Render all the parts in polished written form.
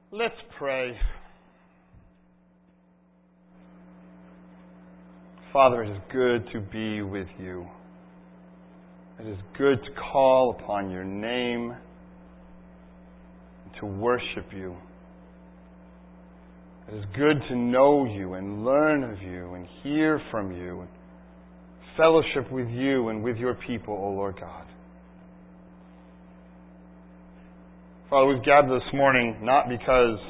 Let's pray. Father, it is good to be with you. It is good to call upon your name and to worship you. It is good to know you and learn of you and hear from you and fellowship with you and with your people, O Lord God. Father, we've gathered this morning not because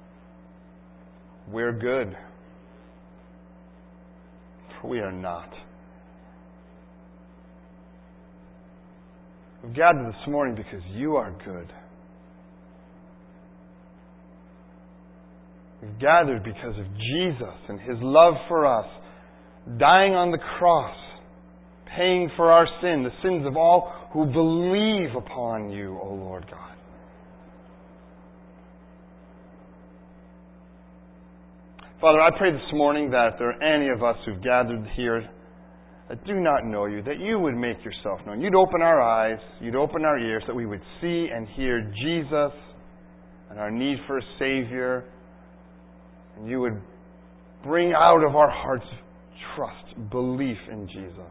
we're good, for we are not. We've gathered this morning because you are good. We've gathered because of Jesus and His love for us, dying on the cross, paying for our sin, the sins of all who believe upon you, O Lord God. Father, I pray this morning that if there are any of us who've gathered here that do not know you, that you would make yourself known. You'd open our eyes, you'd open our ears, that we would see and hear Jesus and our need for a Savior. And you would bring out of our hearts trust, belief in Jesus.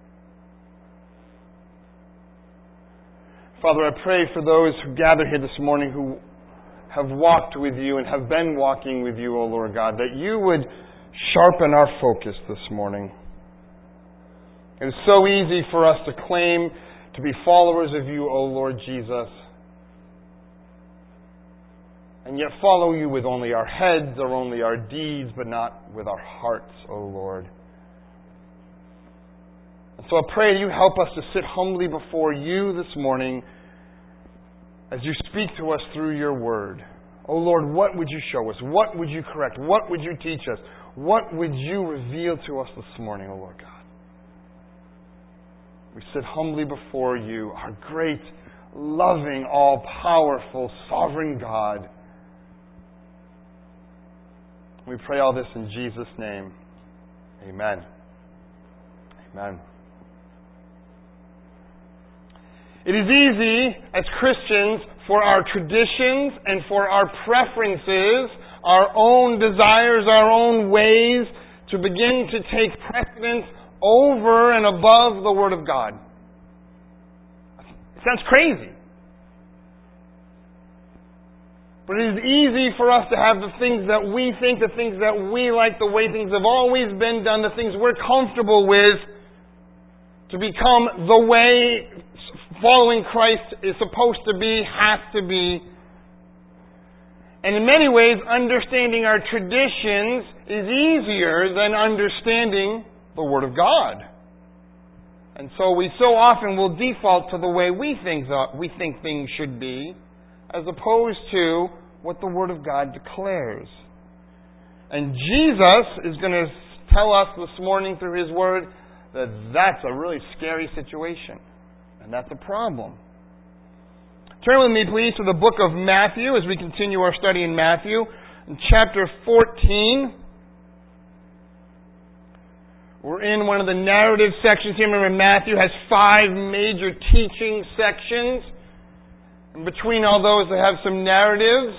Father, I pray for those who gather here this morning who have walked with you and have been walking with you, O Lord God, that you would sharpen our focus this morning. It is so easy for us to claim to be followers of you, O Lord Jesus, and yet follow you with only our heads or only our deeds, but not with our hearts, O Lord. And so I pray you help us to sit humbly before you this morning as you speak to us through your word. Oh Lord, what would you show us? What would you correct? What would you teach us? What would you reveal to us this morning, oh Lord God? We sit humbly before you, our great, loving, all-powerful, sovereign God. We pray all this in Jesus' name. Amen. Amen. It is easy as Christians for our traditions and for our preferences, our own desires, our own ways, to begin to take precedence over and above the Word of God. It sounds crazy. But it is easy for us to have the things that we think, the things that we like, the way things have always been done, the things we're comfortable with, to become the way following Christ is supposed to be, has to be. And in many ways, understanding our traditions is easier than understanding the Word of God. And so we so often will default to the way we think things should be, as opposed to what the Word of God declares. And Jesus is going to tell us this morning through His Word that that's a really scary situation. And that's a problem. Turn with me, please, to the book of Matthew as we continue our study in Matthew. In chapter 14, we're in one of the narrative sections here. Remember, Matthew has 5 major teaching sections. And between all those, they have some narratives.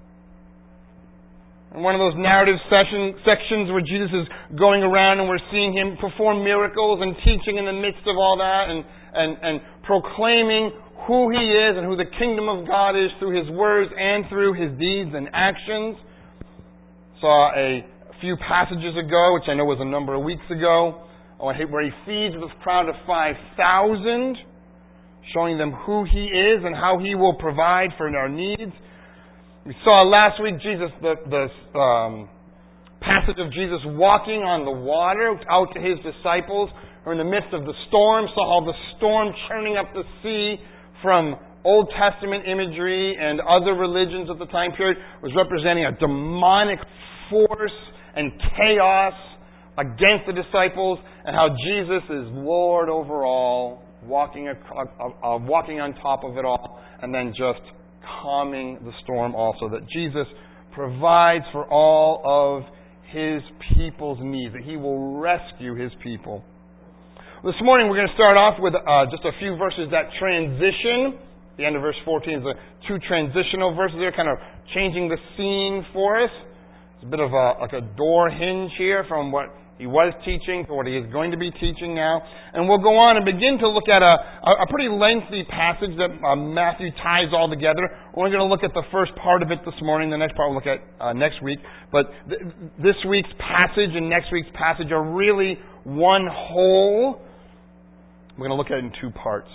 And one of those narrative sections where Jesus is going around and we're seeing Him perform miracles and teaching in the midst of all that and proclaiming who He is and who the kingdom of God is through His words and through His deeds and actions. Saw a few passages ago, which I know was a number of weeks ago, where He feeds this crowd of 5,000, showing them who He is and how He will provide for our needs. We saw last week the passage of Jesus walking on the water out to His disciples, who are in the midst of the storm, saw all the storm churning up the sea from Old Testament imagery and other religions of the time period, was representing a demonic force and chaos against the disciples, and how Jesus is Lord over all, walking on top of it all, and then just calming the storm also. That Jesus provides for all of His people's needs, that He will rescue His people. This morning we're going to start off with just a few verses that transition The end of verse 14 is the two transitional verses there, kind of changing the scene for us. It's a bit of like a door hinge here from what he was teaching to what he is going to be teaching now. And we'll go on and begin to look at a pretty lengthy passage that Matthew ties all together. We're only going to look at the first part of it this morning. The next part we'll look at next week. But this week's passage and next week's passage are really one whole. We're going to look at it in two parts.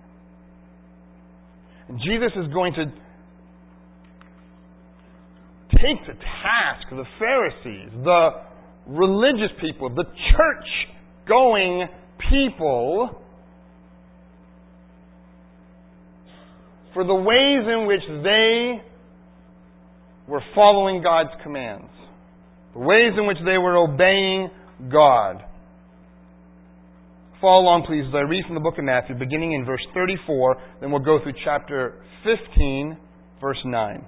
And Jesus is going to take to task the Pharisees, the religious people, the church-going people, for the ways in which they were following God's commands, the ways in which they were obeying God. Follow along, please, as I read from the book of Matthew, beginning in verse 34, then we'll go through chapter 15, verse 9.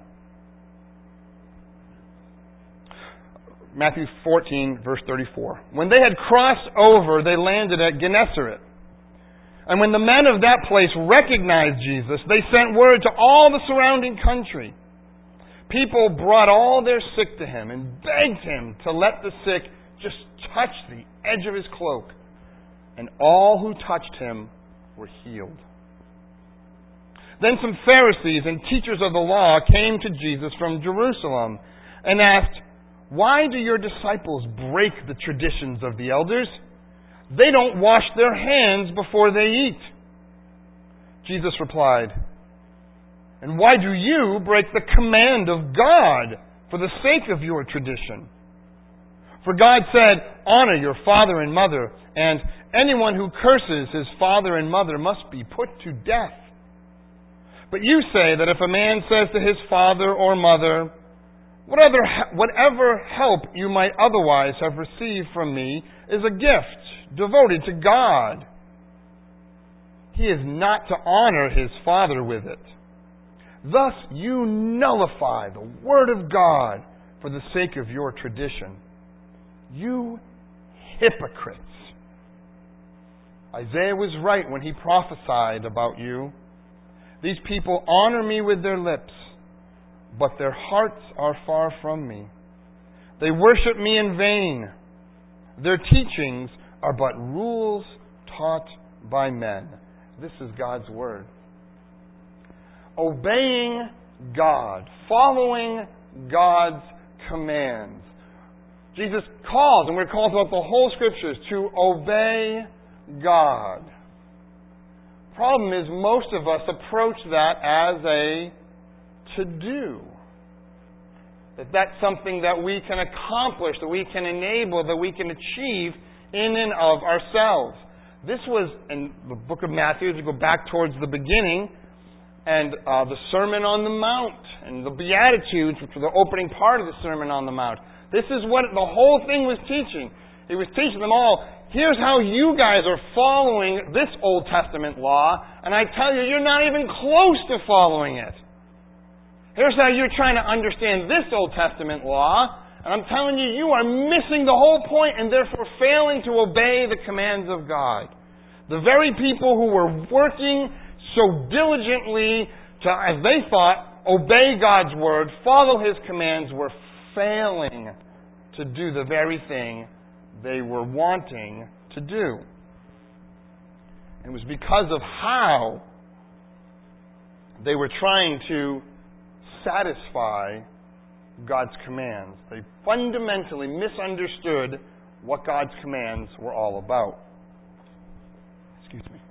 Matthew 14, verse 34. When they had crossed over, they landed at Gennesaret. And when the men of that place recognized Jesus, they sent word to all the surrounding country. People brought all their sick to him and begged him to let the sick just touch the edge of his cloak. And all who touched him were healed. Then some Pharisees and teachers of the law came to Jesus from Jerusalem and asked, "Why do your disciples break the traditions of the elders? They don't wash their hands before they eat." Jesus replied, "And why do you break the command of God for the sake of your tradition? For God said, 'Honor your father and mother,' and 'Anyone who curses his father and mother must be put to death.' But you say that if a man says to his father or mother, 'Whatever help you might otherwise have received from me is a gift devoted to God,' he is not to honor his father with it. Thus you nullify the word of God for the sake of your tradition. You hypocrites! Isaiah was right when he prophesied about you. These people honor me with their lips, but their hearts are far from me. They worship me in vain. Their teachings are but rules taught by men." This is God's Word. Obeying God, following God's commands. Jesus calls, and we're called throughout the whole Scriptures, to obey God. Problem is, most of us approach that as a to-do. That's something that we can accomplish, that we can enable, that we can achieve in and of ourselves. This was in the book of Matthew, as we go back towards the beginning, and the Sermon on the Mount, and the Beatitudes, which were the opening part of the Sermon on the Mount. This is what the whole thing was teaching. He was teaching them all, here's how you guys are following this Old Testament law, and I tell you, you're not even close to following it. Here's how you're trying to understand this Old Testament law, and I'm telling you, you are missing the whole point and therefore failing to obey the commands of God. The very people who were working so diligently to, as they thought, obey God's Word, follow His commands, were failing to do the very thing they were wanting to do. It was because of how they were trying to satisfy God's commands. They fundamentally misunderstood what God's commands were all about. Excuse me.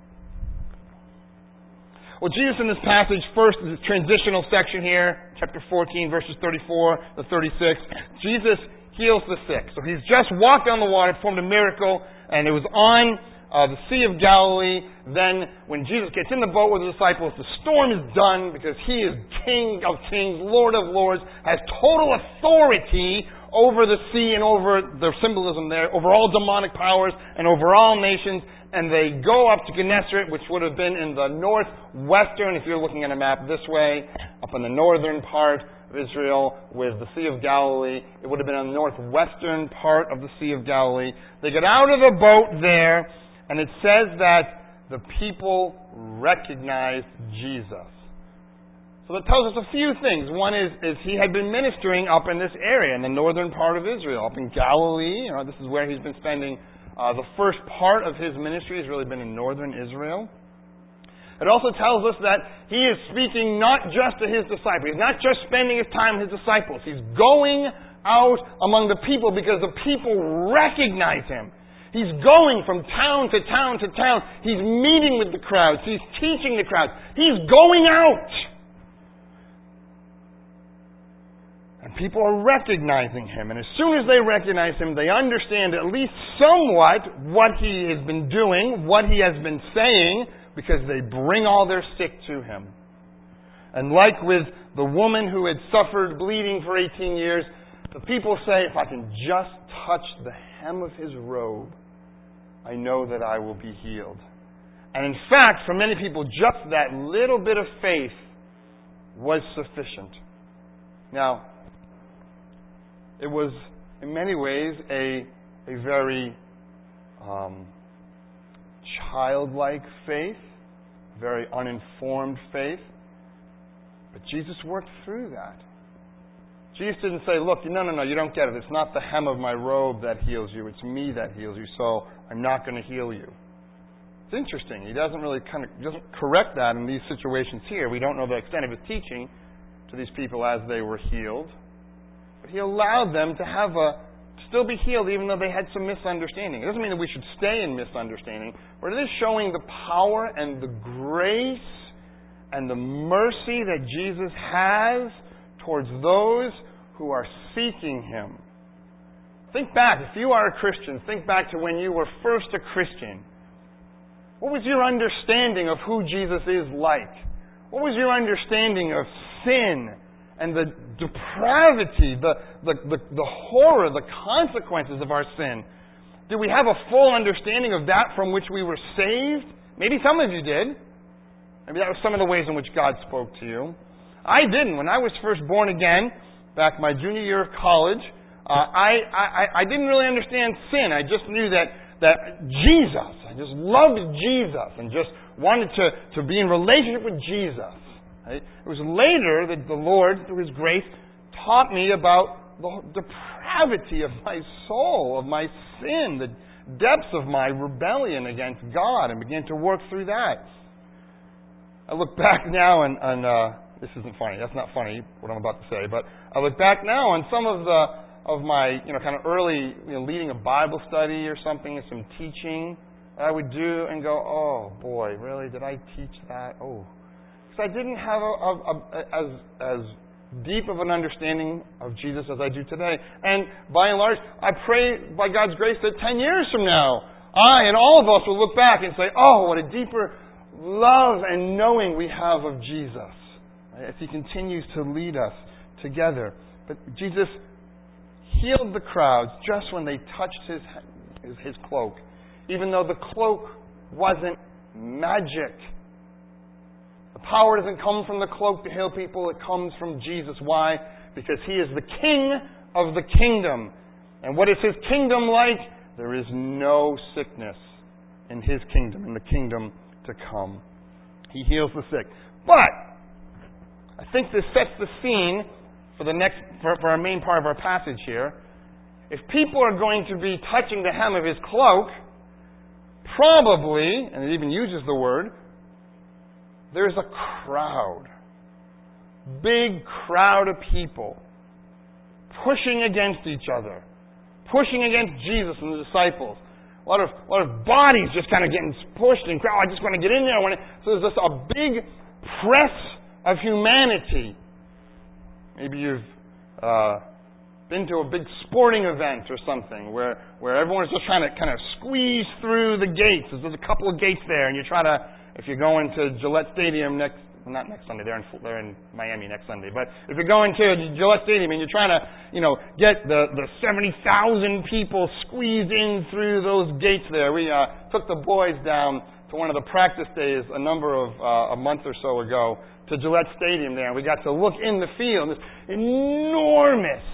Well, Jesus in this passage, first, the transitional section here, chapter 14, verses 34 to 36, Jesus heals the sick. So he's just walked on the water, performed a miracle, and it was on the Sea of Galilee. Then, when Jesus gets in the boat with the disciples, the storm is done because He is King of kings, Lord of lords, has total authority over the sea and over the symbolism there, over all demonic powers and over all nations. And they go up to Gennesaret, which would have been in the northwestern, if you're looking at a map this way, up in the northern part of Israel with the Sea of Galilee. It would have been on the northwestern part of the Sea of Galilee. They get out of the boat there, and it says that the people recognized Jesus. So that tells us a few things. One is he had been ministering up in this area, in the northern part of Israel, up in Galilee. This is where he's been spending the first part of his ministry, has really been in northern Israel. It also tells us that he is speaking not just to his disciples. He's not just spending his time with his disciples. He's going out among the people because the people recognize him. He's going from town to town to town. He's meeting with the crowds. He's teaching the crowds. He's going out. And people are recognizing him. And as soon as they recognize him, they understand at least somewhat what he has been doing, what he has been saying, because they bring all their sick to him. And like with the woman who had suffered bleeding for 18 years, the people say, if I can just touch the hem of his robe, I know that I will be healed. And in fact, for many people, just that little bit of faith was sufficient. Now, it was, in many ways, a very childlike faith, very uninformed faith. But Jesus worked through that. Jesus didn't say, look, no, you don't get it. It's not the hem of my robe that heals you. It's me that heals you, so I'm not going to heal you. It's interesting. He doesn't really doesn't correct that in these situations here. We don't know the extent of his teaching to these people as they were healed. But he allowed them to still be healed even though they had some misunderstanding. It doesn't mean that we should stay in misunderstanding, but it is showing the power and the grace and the mercy that Jesus has towards those who are seeking him. Think back, if you are a Christian, think back to when you were first a Christian. What was your understanding of who Jesus is like? What was your understanding of sin and the depravity, the horror, the consequences of our sin? Did we have a full understanding of that from which we were saved? Maybe some of you did. Maybe that was some of the ways in which God spoke to you. I didn't. When I was first born again, back my junior year of college, I didn't really understand sin. I just knew that Jesus, I just loved Jesus and just wanted to be in relationship with Jesus. Right? It was later that the Lord, through his grace, taught me about the depravity of my soul, of my sin, the depths of my rebellion against God, and began to work through that. I look back now and this isn't funny. That's not funny, what I'm about to say. But I look back now on some of my kind of early leading a Bible study or something, and some teaching that I would do, and go, oh boy, really? Did I teach that? Oh, because I didn't have as deep of an understanding of Jesus as I do today. And by and large, I pray by God's grace that 10 years from now, I and all of us will look back and say, oh, what a deeper love and knowing we have of Jesus, as he continues to lead us together. But Jesus healed the crowds just when they touched his cloak, even though the cloak wasn't magic. The power doesn't come from the cloak to heal people. It comes from Jesus. Why? Because he is the King of the kingdom. And what is his kingdom like? There is no sickness in his kingdom, in the kingdom to come. He heals the sick. But I think this sets the scene for our main part of our passage here. If people are going to be touching the hem of his cloak, probably, and it even uses the word, there's a crowd. Big crowd of people pushing against each other, pushing against Jesus and the disciples. A lot of bodies just kind of getting pushed and crowd. I just want to get in there. So there's just a big press of humanity. Maybe you've been to a big sporting event or something where everyone's just trying to kind of squeeze through the gates. There's a couple of gates there, and you try to, if you're going to Gillette Stadium not next Sunday, they're in Miami next Sunday, but if you're going to Gillette Stadium and you're trying to, get the 70,000 people squeezed in through those gates there. We took the boys down to one of the practice days a month or so ago to Gillette Stadium there, and we got to look in the field. This enormous,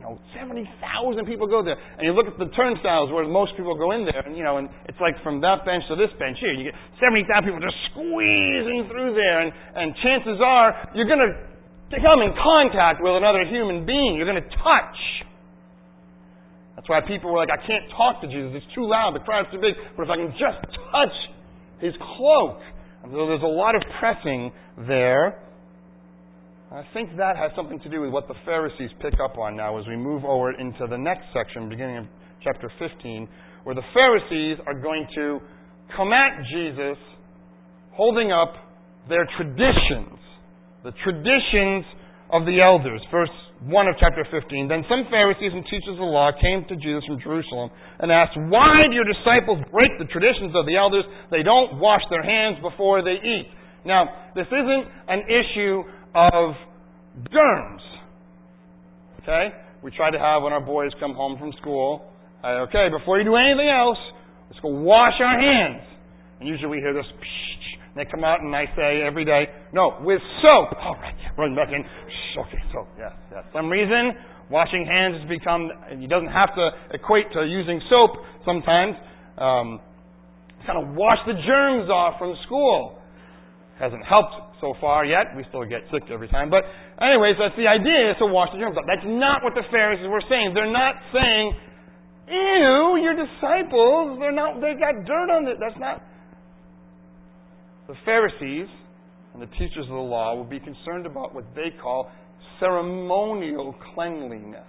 70,000 people go there. And you look at the turnstiles where most people go in there, and it's like from that bench to this bench here. You get 70,000 people just squeezing through there, and chances are you're going to come in contact with another human being. You're going to touch. That's why people were like, I can't talk to Jesus. It's too loud. The crowd's too big. But if I can just touch his cloak. And so there's a lot of pressing there. I think that has something to do with what the Pharisees pick up on now as we move over into the next section, beginning of chapter 15, where the Pharisees are going to come at Jesus holding up their traditions, the traditions of the elders. Verse 1 of chapter 15. Then some Pharisees and teachers of the law came to Jesus from Jerusalem and asked, "Why do your disciples break the traditions of the elders? They don't wash their hands before they eat." Now, this isn't an issue of germs. Okay? We try to have when our boys come home from school, okay, before you do anything else, let's go wash our hands. And usually we hear this, and they come out and I say every day, no, with soap. All right, run back in. Okay, soap, yes. Some reason, washing hands has become, it doesn't have to equate to using soap sometimes. Kind of wash the germs off from school. Hasn't helped so far yet. We still get sick every time. But anyways, that's the idea, is to wash the germs off. That's not what the Pharisees were saying. They're not saying, ew, your disciples, they got dirt on it. That's not. The Pharisees and the teachers of the law will be concerned about what they call ceremonial cleanliness.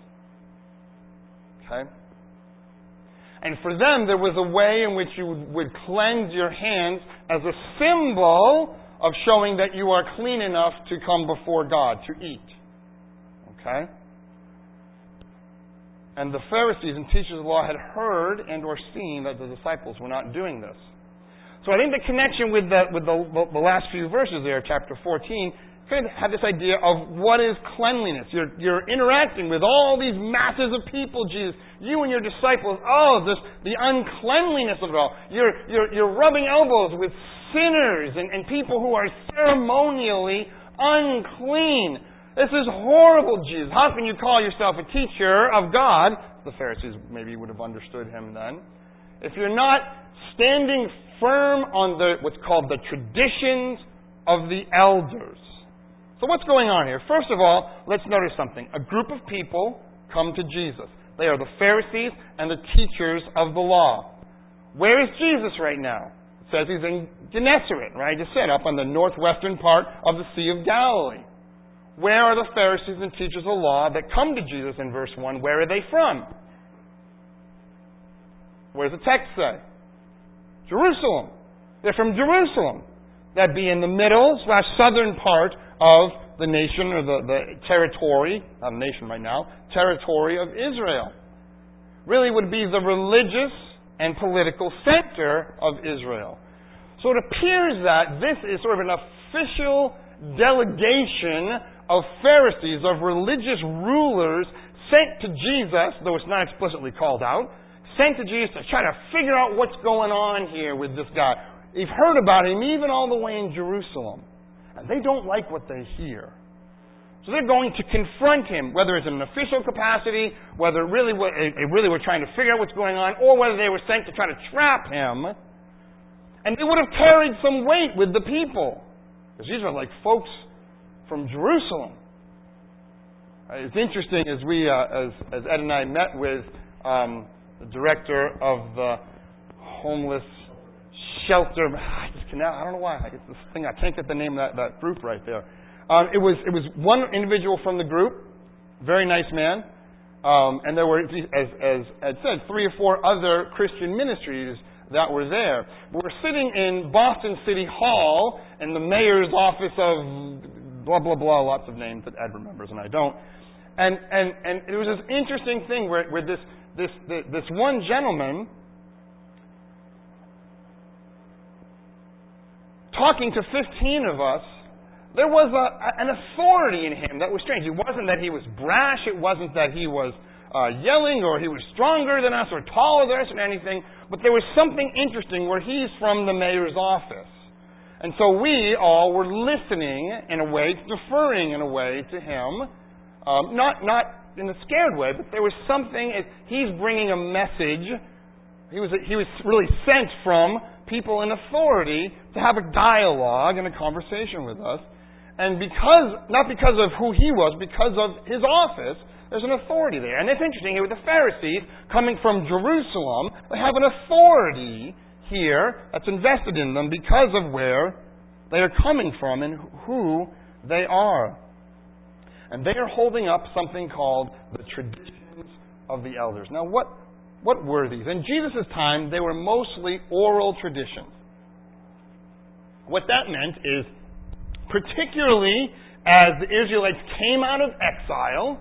Okay? And for them, there was a way in which you would cleanse your hands as a symbol of showing that you are clean enough to come before God, to eat. Okay? And the Pharisees and teachers of the law had heard and or seen that the disciples were not doing this. So I think the connection with the last few verses there, chapter 14, kind of have this idea of what is cleanliness. You're interacting with all these masses of people, Jesus. You and your disciples, the uncleanliness of it all. You're rubbing elbows with sinners and people who are ceremonially unclean. This is horrible, Jesus. How can you call yourself a teacher of God? The Pharisees maybe would have understood him then. If you're not standing firm on what's called the traditions of the elders. So what's going on here? First of all, let's notice something. A group of people come to Jesus. They are the Pharisees and the teachers of the law. Where is Jesus right now? It says he's in Gennesaret, right? I just said, up on the northwestern part of the Sea of Galilee. Where are the Pharisees and teachers of the law that come to Jesus in verse 1? Where are they from? Where does the text say? Jerusalem. They're from Jerusalem. That'd be in the middle/southern part of the nation, or the territory, not a nation right now, territory of Israel. Really would be the religious and political center of Israel. So it appears that this is sort of an official delegation of Pharisees, of religious rulers, sent to Jesus, though it's not explicitly called out, sent to Jesus to try to figure out what's going on here with this guy. They've heard about him even all the way in Jerusalem. And they don't like what they hear. So they're going to confront him, whether it's in an official capacity, whether they really were trying to figure out what's going on, or whether they were sent to try to trap him. And they would have carried some weight with the people. Because these are like folks from Jerusalem. It's interesting as Ed and I met with the director of the homeless shelter. I don't know why. It's this thing. I can't get the name of that group right there. It was one individual from the group, very nice man, and there were, as Ed said, 3 or 4 other Christian ministries that were there. We were sitting in Boston City Hall in the mayor's office of blah blah blah, lots of names that Ed remembers and I don't. And it was this interesting thing where this one gentleman, talking to 15 of us, there was an authority in him that was strange. It wasn't that he was brash. It wasn't that he was yelling or he was stronger than us or taller than us or anything. But there was something interesting where he's from the mayor's office. And so we all were listening in a way, deferring in a way to him. Not in a scared way, but there was something. He's bringing a message. He was really sent from people in authority to have a dialogue and a conversation with us. And not because of who he was, because of his office, there's an authority there. And it's interesting here with the Pharisees coming from Jerusalem, they have an authority here that's invested in them because of where they are coming from and who they are. And they are holding up something called the traditions of the elders. Now, what were these? In Jesus' time, they were mostly oral traditions. What that meant is, particularly as the Israelites came out of exile,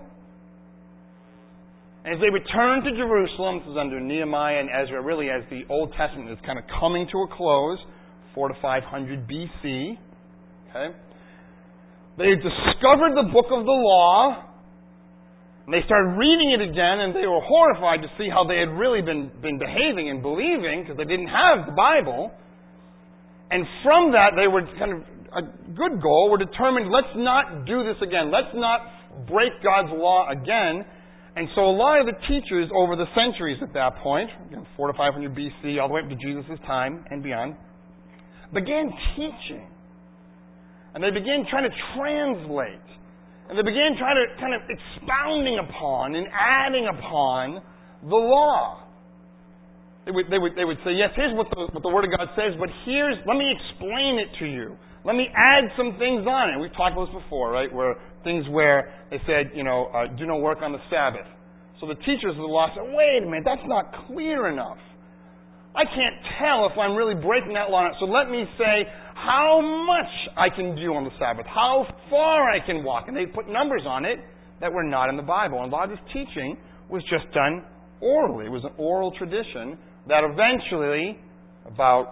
as they returned to Jerusalem, this is under Nehemiah and Ezra, really as the Old Testament is kind of coming to a close, 400 to 500 BC. Okay? They discovered the book of the law, and they started reading it again, and they were horrified to see how they had really been behaving and believing, because they didn't have the Bible. And from that, they were kind of, a good goal, were determined, let's not do this again. Let's not break God's law again. And so a lot of the teachers over the centuries at that point, 400 to 500 BC, all the way up to Jesus' time and beyond, began teaching. And they began trying to translate. And they began trying to kind of expounding upon and adding upon the law. They would say, yes, here's what the Word of God says, but let me explain it to you. Let me add some things on it. We've talked about this before, right? Where they said, do no work on the Sabbath. So the teachers of the law said, wait a minute, that's not clear enough. I can't tell if I'm really breaking that law. So let me say how much I can do on the Sabbath, how far I can walk. And they put numbers on it that were not in the Bible. And a lot of this teaching was just done orally. It was an oral tradition that eventually, about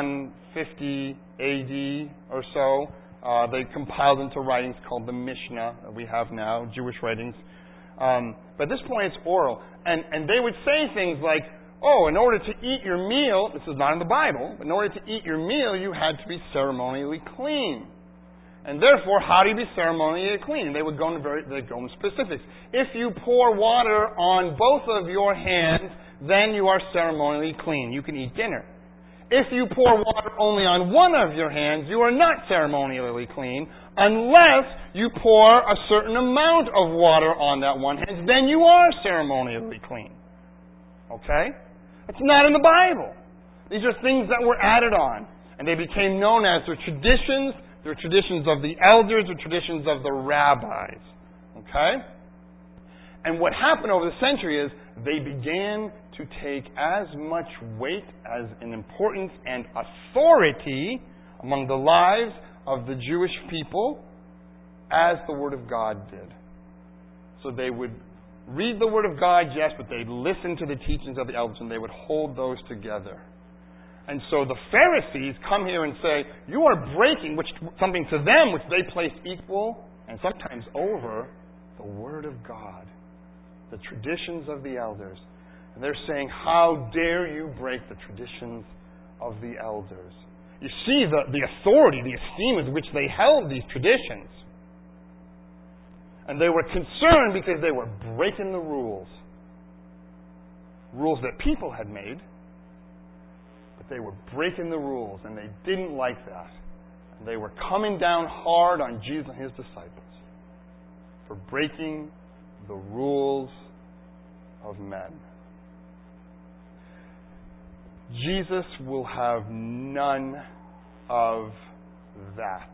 150 AD or so, they compiled into writings called the Mishnah that we have now, Jewish writings. But at this point, it's oral. And they would say things like, in order to eat your meal, this is not in the Bible, but in order to eat your meal, you had to be ceremonially clean. And therefore, how do you be ceremonially clean? They would go into specifics. If you pour water on both of your hands, then you are ceremonially clean. You can eat dinner. If you pour water only on one of your hands, you are not ceremonially clean unless you pour a certain amount of water on that one hand. Then you are ceremonially clean. Okay? It's not in the Bible. These are things that were added on. And they became known as their traditions. They're traditions of the elders, or traditions of the rabbis. Okay? And what happened over the century is they began to take as much weight as an importance and authority among the lives of the Jewish people as the Word of God did. So they would read the Word of God, yes, but they'd listen to the teachings of the elders, and they would hold those together. And so the Pharisees come here and say, you are breaking something to them which they place equal and sometimes over the Word of God, the traditions of the elders. And they're saying, how dare you break the traditions of the elders? You see the authority, the esteem with which they held these traditions. And they were concerned because they were breaking the rules. Rules that people had made. But they were breaking the rules, and they didn't like that. And they were coming down hard on Jesus and his disciples for breaking the rules of men. Jesus will have none of that.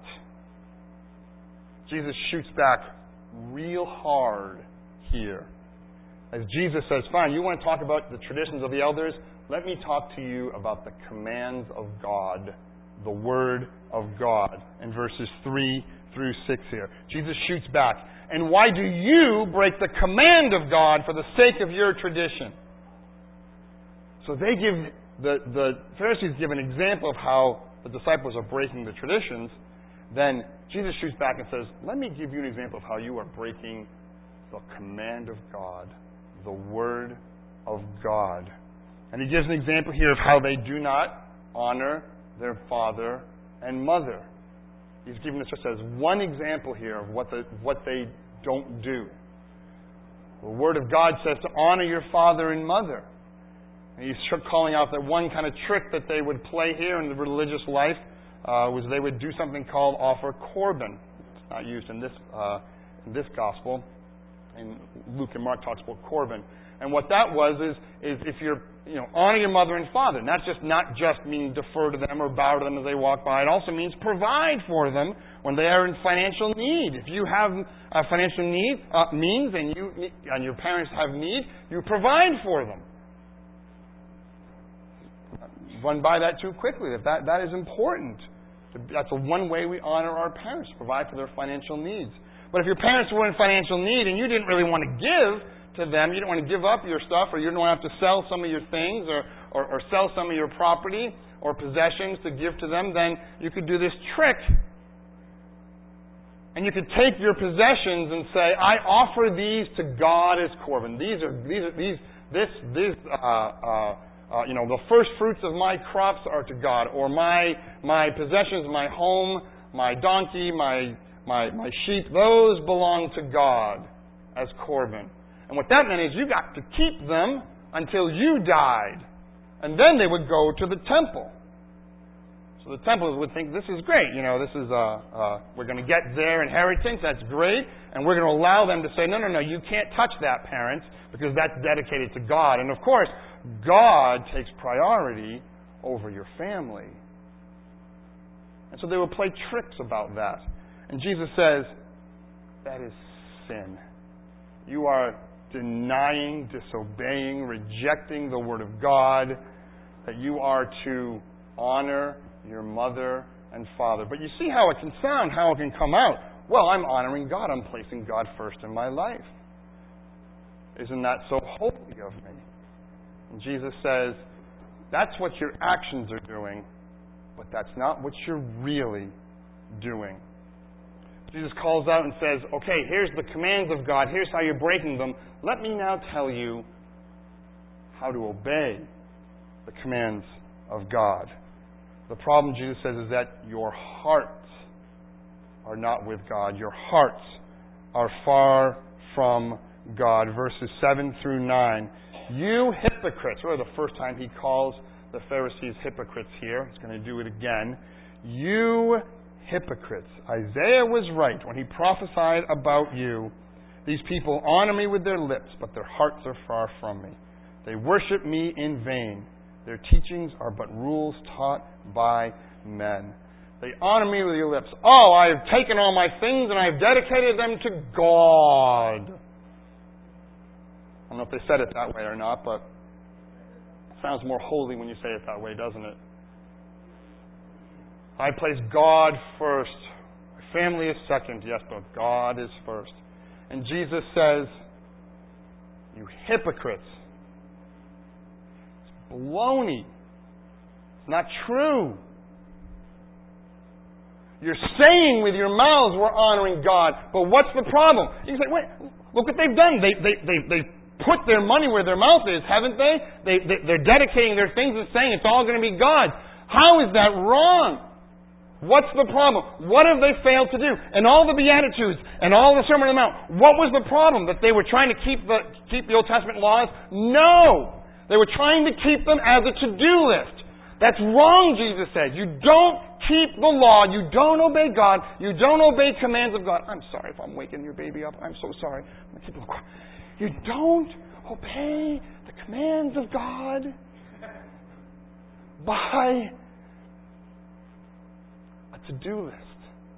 Jesus shoots back real hard here. As Jesus says, fine, you want to talk about the traditions of the elders? Let me talk to you about the commands of God, the Word of God, in verses 3 through 6 here. Jesus shoots back. And why do you break the command of God for the sake of your tradition? So they give, the Pharisees give an example of how the disciples are breaking the traditions. Then Jesus shoots back and says, let me give you an example of how you are breaking the command of God, the Word of God. And he gives an example here of how they do not honor their father and mother. He's giving us just as one example here of what they don't do. The Word of God says to honor your father and mother. And he's calling out that one kind of trick that they would play here in the religious life was they would do something called offer Corban. It's not used in this gospel. And Luke and Mark talks about Corban. And what that was is if you're, honor your mother and father. Not just meaning defer to them or bow to them as they walk by. It also means provide for them when they are in financial need. If you have a financial means and your parents have need, you provide for them. Run by that too quickly. That is important. That's one way we honor our parents, provide for their financial needs. But if your parents were in financial need and you didn't really want to give to them, you didn't want to give up your stuff, or you didn't want to have to sell some of your things or sell some of your property or possessions to give to them, then you could do this trick. And you could take your possessions and say, I offer these to God as Corban. The first fruits of my crops are to God, or my possessions, my home, my donkey, my sheep, those belong to God as Corban. And what that meant is you got to keep them until you died. And then they would go to the temple. So the templars would think, this is great. This is, we're going to get their inheritance. That's great. And we're going to allow them to say, no, you can't touch that, parents, because that's dedicated to God. And of course, God takes priority over your family. And so they would play tricks about that. And Jesus says, that is sin. You are denying, disobeying, rejecting the Word of God, that you are to honor your mother and father. But you see how it can sound, how it can come out. Well, I'm honoring God. I'm placing God first in my life. Isn't that so holy of me? And Jesus says, that's what your actions are doing, but that's not what you're really doing. Jesus calls out and says, okay, here's the commands of God. Here's how you're breaking them. Let me now tell you how to obey the commands of God. The problem, Jesus says, is that your hearts are not with God. Your hearts are far from God. Verses 7 through 9. You hypocrites. Really the first time he calls the Pharisees hypocrites here. He's going to do it again. You hypocrites. Isaiah was right when he prophesied about you. These people honor me with their lips, but their hearts are far from me. They worship me in vain. Their teachings are but rules taught by men. They honor me with your lips. Oh, I have taken all my things and I have dedicated them to God. I don't know if they said it that way or not, but it sounds more holy when you say it that way, doesn't it? I place God first. My family is second, yes, but God is first. And Jesus says, you hypocrites. It's baloney. It's not true. You're saying with your mouths we're honoring God, but what's the problem? You can say, wait, look what they've done. They put their money where their mouth is, haven't they? They're dedicating their things and saying it's all going to be God. How is that wrong? What's the problem? What have they failed to do? And all the Beatitudes and all the Sermon on the Mount, what was the problem? That they were trying to keep the Old Testament laws? No! They were trying to keep them as a to-do list. That's wrong, Jesus said. You don't keep the law. You don't obey God. You don't obey commands of God. I'm sorry if I'm waking your baby up. I'm so sorry. You don't obey the commands of God by a to-do list.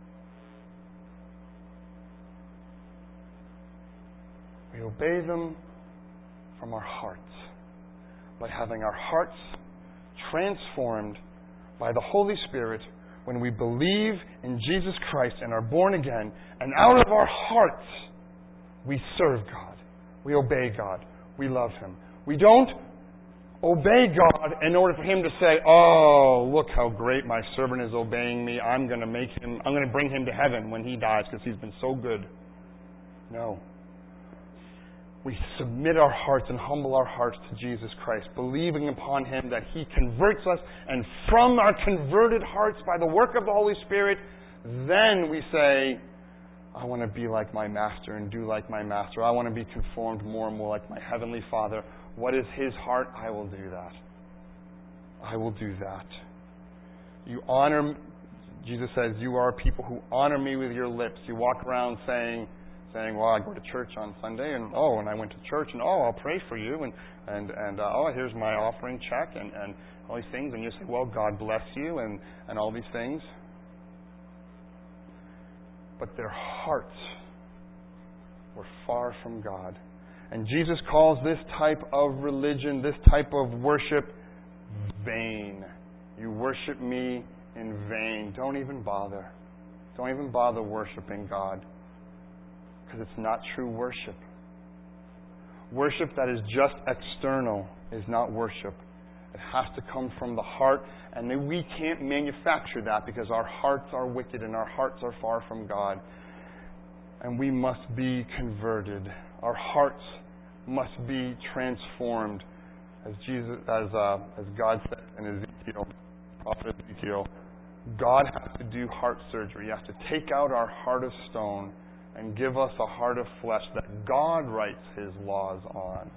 We obey them from our hearts, by having our hearts transformed by the Holy Spirit when we believe in Jesus Christ and are born again, and out of our hearts we serve God. We obey God. We love Him. We don't obey God in order for Him to say, oh, look how great my servant is obeying me. I'm going to bring him to heaven when he dies because he's been so good. No. We submit our hearts and humble our hearts to Jesus Christ, believing upon Him that He converts us, and from our converted hearts by the work of the Holy Spirit, then we say, I want to be like my master and do like my master. I want to be conformed more and more like my heavenly Father. What is His heart? I will do that. I will do that. You honor, Jesus says, you are people who honor me with your lips. You walk around saying, well, I go to church on Sunday, and I went to church, and I'll pray for you, and here's my offering check, and all these things, and you say, well, God bless you, and all these things. But their hearts were far from God. And Jesus calls this type of religion, this type of worship, vain. You worship me in vain. Don't even bother. Don't even bother worshiping God. Because it's not true worship. Worship that is just external is not worship. It has to come from the heart, and we can't manufacture that because our hearts are wicked and our hearts are far from God. And we must be converted. Our hearts must be transformed. As God said in Ezekiel, prophet Ezekiel, God has to do heart surgery. He has to take out our heart of stone and give us a heart of flesh that God writes His laws on.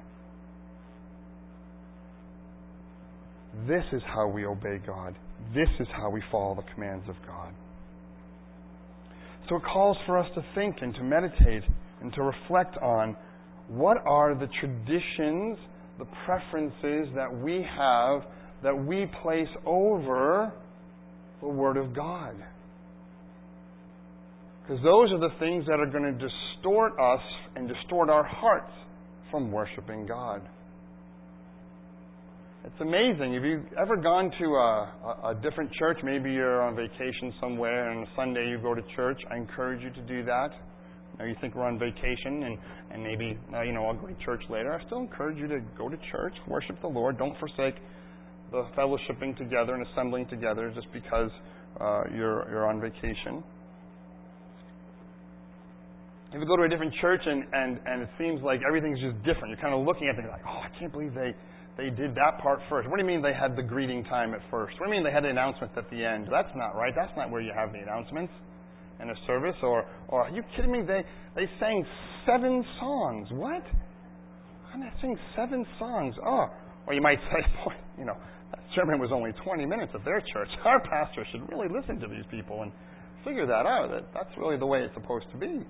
This is how we obey God. This is how we follow the commands of God. So it calls for us to think and to meditate and to reflect on what are the traditions, the preferences that we have that we place over the Word of God. Because those are the things that are going to distort us and distort our hearts from worshiping God. It's amazing. Have you ever gone to a different church? Maybe you're on vacation somewhere and on Sunday you go to church. I encourage you to do that. Now you think we're on vacation and maybe, I'll go to church later. I still encourage you to go to church, worship the Lord. Don't forsake the fellowshipping together and assembling together just because you're on vacation. If you go to a different church and it seems like everything's just different, you're kind of looking at things like, I can't believe they did that part first. What do you mean they had the greeting time at first? What do you mean they had the announcements at the end? That's not right. That's not where you have the announcements in a service. Or are you kidding me? They sang 7 songs. What? I'm not singing 7 songs. Or you might say, boy, that sermon was only 20 minutes at their church. Our pastor should really listen to these people and figure that out. That's really the way it's supposed to be.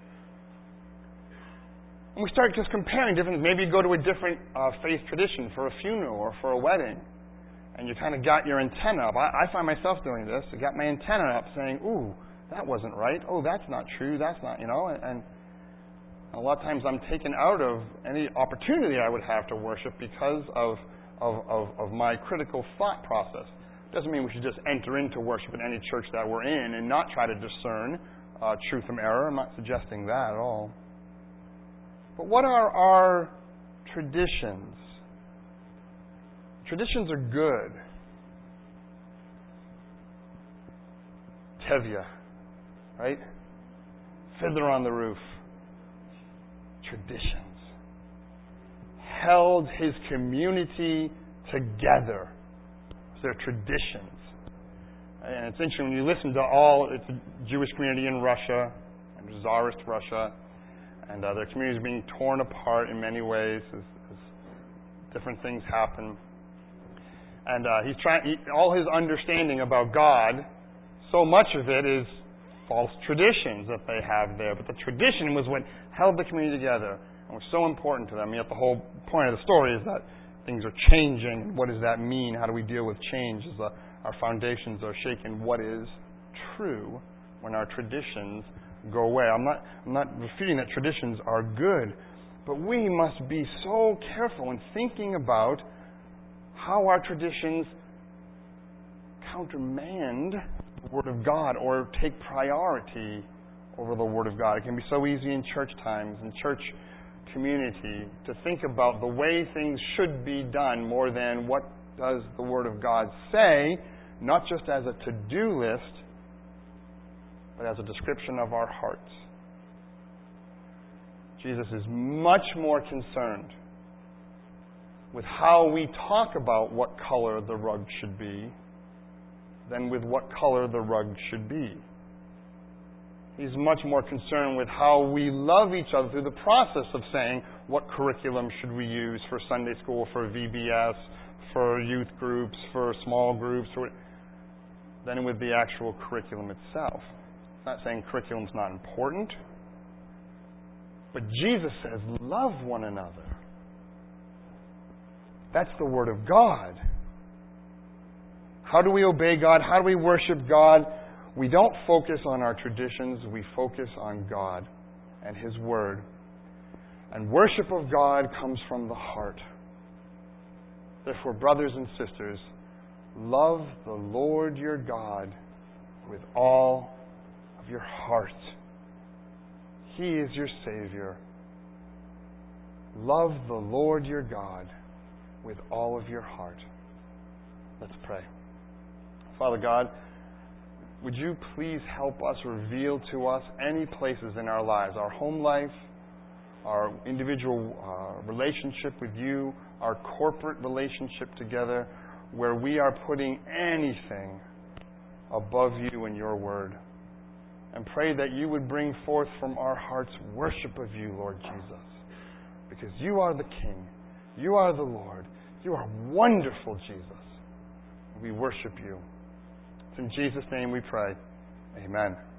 And we start just comparing different. Maybe you go to a different faith tradition for a funeral or for a wedding, and you kind of got your antenna up. I find myself doing this. I got my antenna up saying, ooh, that wasn't right. Oh, that's not true. That's not, And a lot of times I'm taken out of any opportunity I would have to worship because of my critical thought process. It doesn't mean we should just enter into worship in any church that we're in and not try to discern truth from error. I'm not suggesting that at all. But what are our traditions? Traditions are good. Tevye, right? Fiddler on the Roof. Traditions. Held his community together. They're traditions. And it's interesting when you listen to it's a Jewish community in Russia, and Tsarist Russia, and their community is being torn apart in many ways as different things happen. And all his understanding about God, so much of it is false traditions that they have there. But the tradition was what held the community together and was so important to them. Yet the whole point of the story is that things are changing. What does that mean? How do we deal with change as our foundations are shaken? What is true when our traditions go away? I'm not refuting that traditions are good, but we must be so careful in thinking about how our traditions countermand the Word of God or take priority over the Word of God. It can be so easy in church times, in church community, to think about the way things should be done more than what does the Word of God say, not just as a to-do list, but as a description of our hearts. Jesus is much more concerned with how we talk about what color the rug should be than with what color the rug should be. He's much more concerned with how we love each other through the process of saying, what curriculum should we use for Sunday school, for VBS, for youth groups, for small groups, than with the actual curriculum itself. It's not saying curriculum's not important, but Jesus says, love one another. That's the Word of God. How do we obey God? How do we worship God? We don't focus on our traditions. We focus on God and His Word. And worship of God comes from the heart. Therefore, brothers and sisters, love the Lord your God with all of your heart. He is your Savior. Love the Lord your God with all of your heart. Let's pray. Father God, would you please help us, reveal to us any places in our lives, our home life, our individual relationship with you, our corporate relationship together, where we are putting anything above you and your word. And pray that you would bring forth from our hearts worship of you, Lord Jesus. Because you are the King. You are the Lord. You are wonderful, Jesus. We worship you. It's in Jesus' name we pray. Amen.